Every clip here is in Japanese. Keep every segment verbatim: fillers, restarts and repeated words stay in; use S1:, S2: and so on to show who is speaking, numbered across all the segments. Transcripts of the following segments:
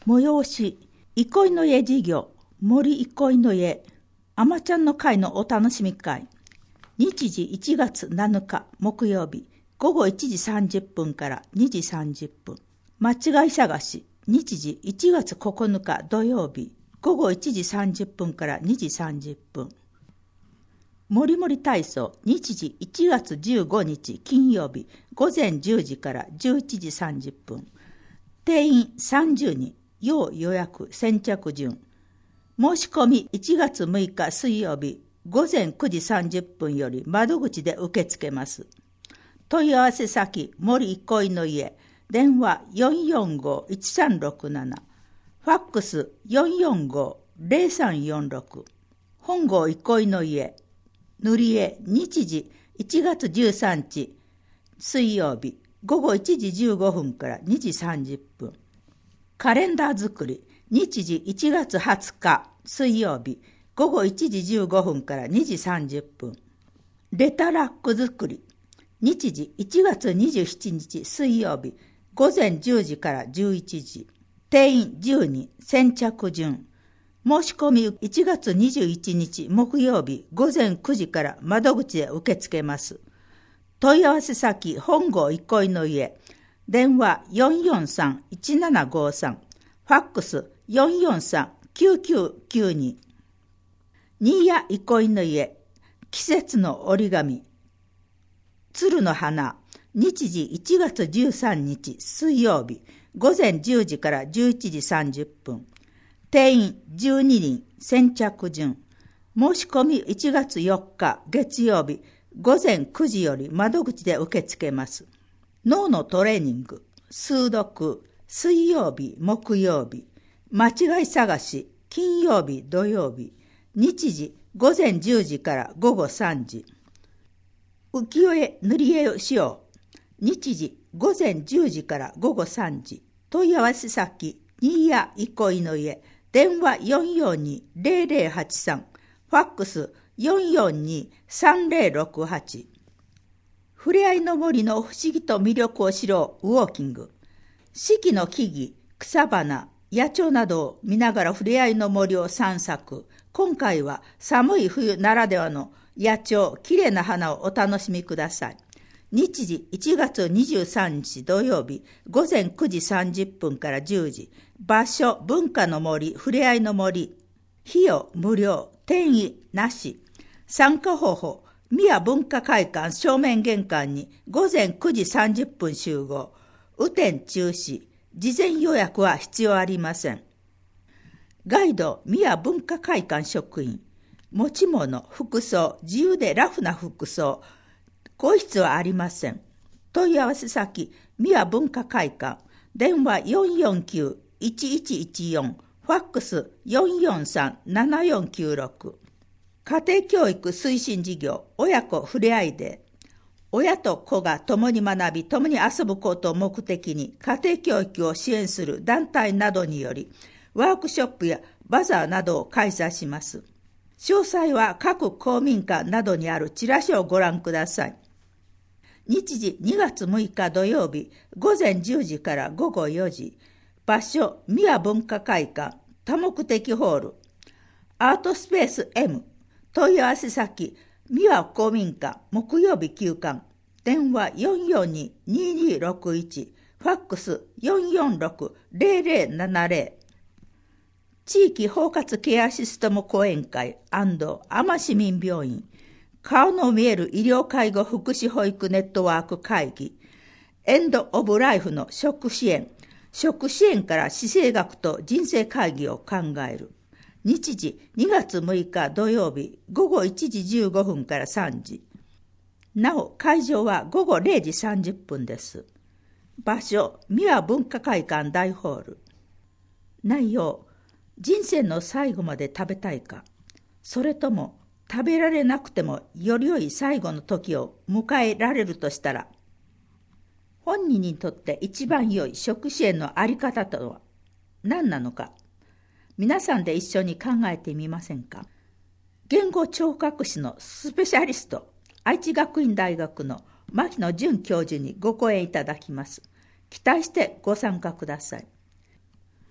S1: 催し、憩いの家事業、森憩いの家、あまちゃんの会のお楽しみ会。日時いちがつなのか木曜日、ごごいちじさんじゅっぷんからにじさんじゅっぷん。間違い探し、日時いちがつここのか土曜日、ごごいちじさんじゅっぷんからにじさんじゅっぷん。もりもり体操、日時いちがつじゅうごにち金曜日、ごぜんじゅうじからじゅういちじさんじゅっぷん。定員さんじゅうにん、要予約先着順。申し込みいちがつむいか水曜日、ごぜんくじさんじゅっぷんより窓口で受け付けます。問い合わせ先、森憩いの家、電話 よんよんごいちさんろくなな、ファックス よんよんごぜろさんよんろく、本郷憩いの家、塗り絵、日時いちがつじゅうさんにち水曜日、ごごいちじじゅうごふんからにじさんじゅっぷん。カレンダー作り、日時いちがつはつか水曜日、ごごいちじじゅうごふんからにじさんじゅっぷん。レタラック作り、日時いちがつにじゅうしちにち水曜日、ごぜんじゅうじからじゅういちじ。定員じゅうにん、先着順。申し込みいちがつにじゅういちにち木曜日、ごぜんくじから窓口で受け付けます。問い合わせ先、本郷憩いの家、電話 よんよんさんいちななごさん、ファックス よんよんさんきゅうきゅうきゅうに。新谷憩いの家、季節の折り紙、鶴の花、日時いちがつじゅうさんにち水曜日、ごぜんじゅうじからじゅういちじさんじゅっぷん。定員じゅうににん、先着順。申し込みいちがつよっか月曜日、ごぜんくじより窓口で受け付けます。脳のトレーニング、数読、水曜日、木曜日、間違い探し、金曜日、土曜日、日時ごぜんじゅうじからごごさんじ。浮世絵、塗り絵をしよう。日時ごぜんじゅうじからごごさんじ。問い合わせ先、新谷憩いの家、電話 よんよんにぜろぜろはちさん、ファックス よんよんにさんぜろろくはち。ふれあいの森の不思議と魅力を知ろうウォーキング。四季の木々、草花、野鳥などを見ながらふれあいの森を散策。今回は寒い冬ならではの野鳥、きれいな花をお楽しみください。日時いちがつにじゅうさんにち土曜日、ごぜんくじさんじゅっぷんからじゅうじ。場所、文化の森、ふれあいの森。費用、無料、定員なし。参加方法、宮文化会館正面玄関にごぜんくじさんじゅっぷん集合。雨天中止。事前予約は必要ありません。ガイド、宮文化会館職員。持ち物、服装、自由でラフな服装。個室はありません。問い合わせ先、宮文化会館。電話 よんよんきゅういちいちいちよん、ファックス よんよんさんななよんきゅうろく。家庭教育推進事業、親子ふれあいデー。親と子が共に学び、共に遊ぶことを目的に家庭教育を支援する団体などにより、ワークショップやバザーなどを開催します。詳細は各公民館などにあるチラシをご覧ください。日時にがつむいか土曜日、ごぜんじゅうじからごごよじ。場所、宮文化会館、多目的ホール。アートスペース M。問い合わせ先、宮公民館、木曜日休館。電話 よんよんにににろくいち。ファックス よんよんろくぜろぜろななぜろ。地域包括ケアシステム講演会&多摩市民病院。顔の見える医療介護福祉保育ネットワーク会議。エンドオブライフの食支援。食支援から姿勢学と人生会議を考える。日時にがつむいか土曜日、ごごいちじじゅうごふんからさんじ。なお、会場はごごれいじさんじゅっぷんです。場所、宮文化会館大ホール。内容、人生の最後まで食べたいか、それとも食べられなくてもより良い最後の時を迎えられるとしたら、本人にとって一番良い食支援のあり方とは何なのか、皆さんで一緒に考えてみませんか。言語聴覚士のスペシャリスト、愛知学院大学の牧野淳教授にご講演いただきます。期待してご参加ください。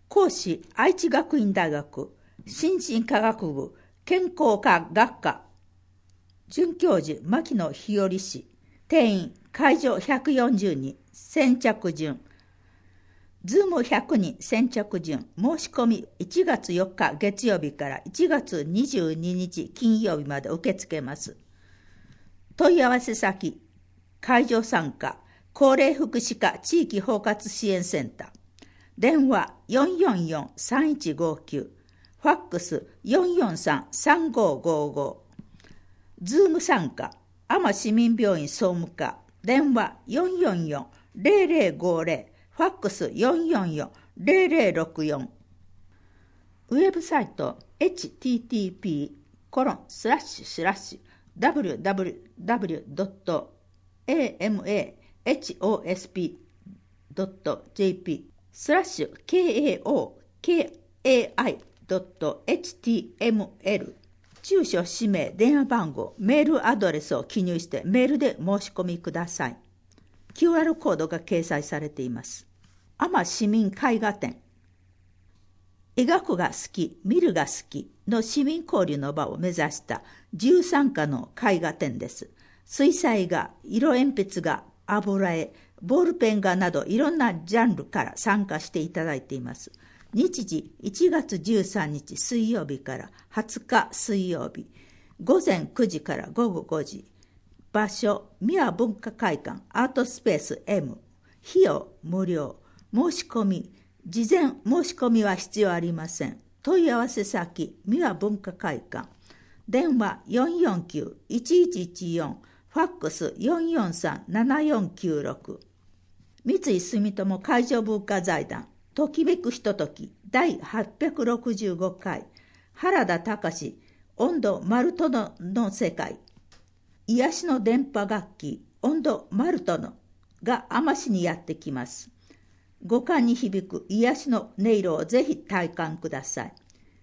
S1: 講師愛知学院大学心身科学部健康科学科准教授牧野日和氏。定員会場ひゃくよんじゅうにん、先着順。ズームひゃくにん先着順。申し込みいちがつよっか月曜日からいちがつにじゅうににち金曜日まで受け付けます。問い合わせ先、会場参加、高齢福祉課地域包括支援センター。電話 よんよんよんさんいちごきゅう、ファックス よんよんさんさんごごご。ズーム参加、多摩市民病院総務課。電話 よんよんよんゼロゼロごゼロ、ファックス よんよんよんゼロゼロろくよん。ウェブサイト エイチティーティーピーコロンスラッシュスラッシュダブリューダブリューダブリュードットエーエムエーエイチオーエスピードットジェーピースラッシュ ケーエーオーケーエーアイドットエイチティーエムエル。住所、氏名、電話番号、メールアドレスを記入してメールで申し込みください。キューアール コードが掲載されています。多摩市民絵画展。描くが好き、見るが好きの市民交流の場を目指したじゅうさんかの絵画展です。水彩画、色鉛筆画、油絵、ボールペン画などいろんなジャンルから参加していただいています。日時いちがつじゅうさんにち水曜日からはつか水曜日、午前くじから午後ごじ。場所、三輪文化会館アートスペース エム。費用無料。申し込み、事前申し込みは必要ありません。問い合わせ先、三輪文化会館。電話 よんよんきゅういちいちいちよん、ファックス よんよんさんななよんきゅうろく。三井住友海上文化財団ときめくひとときだいはっぴゃくろくじゅうごかい原田隆音頭マルトノの世界。癒しの電波楽器音頭マルトノが天市にやってきます。五感に響く癒しの音色をぜひ体感ください。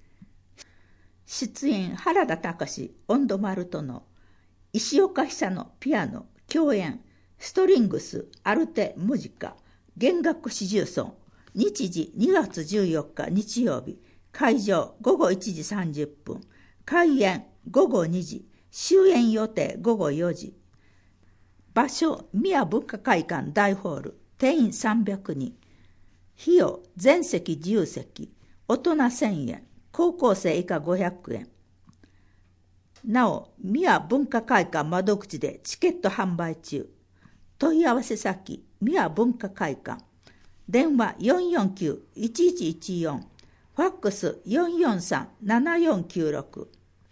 S1: 出演原田隆音頭マルトノ、石岡久のピアノ、共演ストリングスアルテムジカ弦楽四重奏。日時にがつじゅうよっか日曜日。会場ごごいちじさんじゅっぷん。開演ごごにじ。終演予定ごごよじ。場所三輪文化会館大ホール。定員さんびゃくにん。費用全席自由席。大人せんえん。高校生以下ごひゃくえん。なお三輪文化会館窓口でチケット販売中。問い合わせ先三輪文化会館。電話 よんよんきゅういちいちいちよん、ファックス よんよんさんななよんきゅうろく。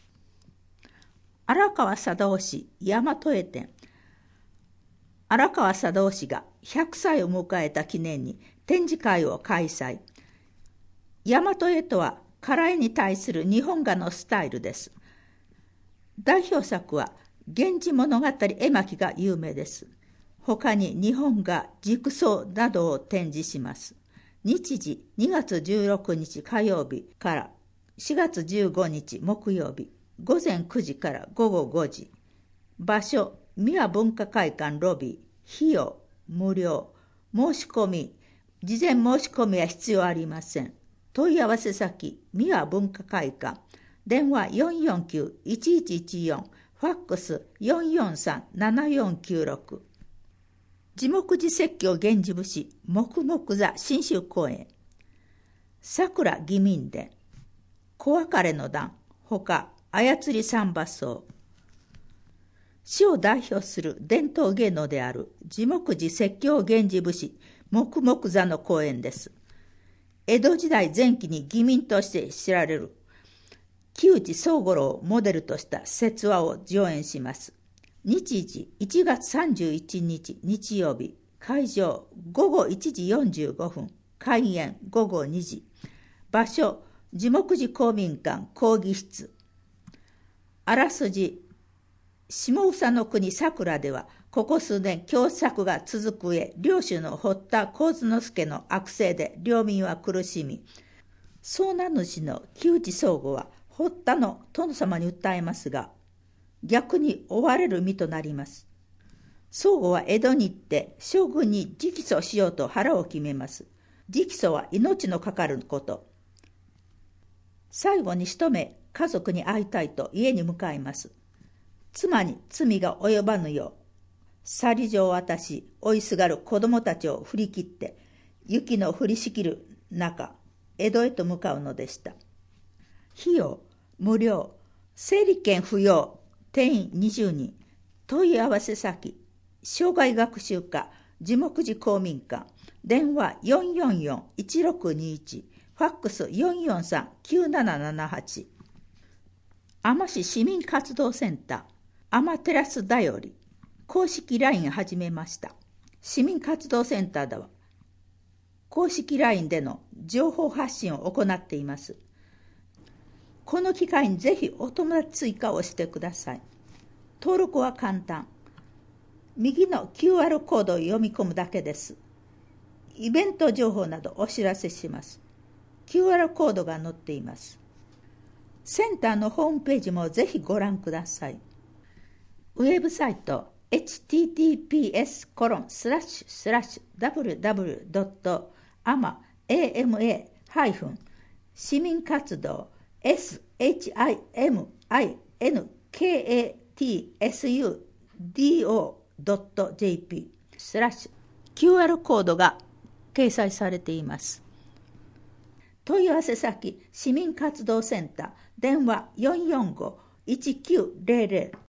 S1: 荒川貞夫氏大和絵展。荒川貞夫氏がひゃくさいを迎えた記念に展示会を開催。大和絵とは唐絵に対する日本画のスタイルです。代表作は源氏物語絵巻が有名です。他に日本画、軸装などを展示します。日時にがつじゅうろくにち火曜日からしがつじゅうごにち木曜日、午前くじから午後ごじ。場所、三輪文化会館ロビー。費用無料。申し込み、事前申し込みは必要ありません。問い合わせ先、三輪文化会館。電話 よんよんきゅういちいちいちよん、ファックス よんよんさんななよんきゅうろく。地木寺説教源氏節黙々座新州公演。桜義民伝、小別れの段、ほか操り三馬奏。市を代表する伝統芸能である地木寺説教源氏節黙々座の公演です。江戸時代前期に義民として知られる木内宗五郎をモデルとした説話を上演します。日時いちがつさんじゅういちにち日曜日。会場ごごいちじよんじゅうごふん。開演ごごにじ。場所地木寺公民館講義室。あらすじ、下総の国桜ではここ数年凶作が続く上、領主の堀田幸之助の悪政で領民は苦しみ、総名主の木内宗吾は堀田の殿様に訴えますが、逆に追われる身となります。宗吾は江戸に行って将軍に直訴しようと腹を決めます。 直訴は命のかかること。最後に一目家族に会いたいと家に向かいます。妻に罪が及ばぬよう、去り状を渡し、追いすがる子供たちを振り切って、雪の降りしきる中、江戸へと向かうのでした。費用、無料、整理券不要、定員にじゅうにん、問い合わせ先、障害学習課、樹木寺公民館、電話 よんよんよんいちろくにいち、ファックス よんよんさんきゅうななななはち。海士市民活動センター、アマテラスだより、公式 ライン 始めました。市民活動センターでは、公式 ライン での情報発信を行っています。この機会にぜひお友達追加をしてください。登録は簡単。右の キューアール コードを読み込むだけです。イベント情報などお知らせします。キューアール コードが載っています。センターのホームページもぜひご覧ください。ウェブサイト エイチティーティーピーエスコロンスラッシュスラッシュダブリューダブリュードットアマエーエムエーハイフン市民活動 エスエイチアイエムアイエヌケーエーティーエスユーディーオードットジェーピー スラッシュ キューアール コードが掲載されています。問い合わせ先市民活動センター電話 よんよんごいちきゅうゼロゼロ